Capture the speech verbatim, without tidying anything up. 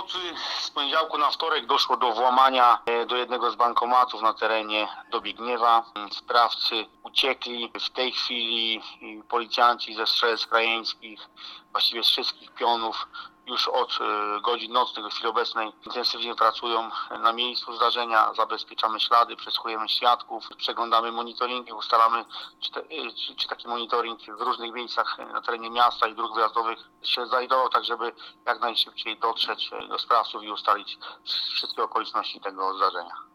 nocy z poniedziałku na wtorek doszło do włamania do jednego z bankomatów na terenie Dobigniewa. Sprawcy uciekli. W tej chwili policjanci ze Strzelec Krajeńskich, właściwie z wszystkich pionów, już od godzin nocnych do chwili obecnej intensywnie pracują na miejscu zdarzenia, zabezpieczamy ślady, przesłuchujemy świadków, przeglądamy monitoringi, ustalamy, czy, te, czy, czy taki monitoring w różnych miejscach na terenie miasta i dróg wyjazdowych się znajdował, tak żeby jak najszybciej dotrzeć do sprawców i ustalić wszystkie okoliczności tego zdarzenia.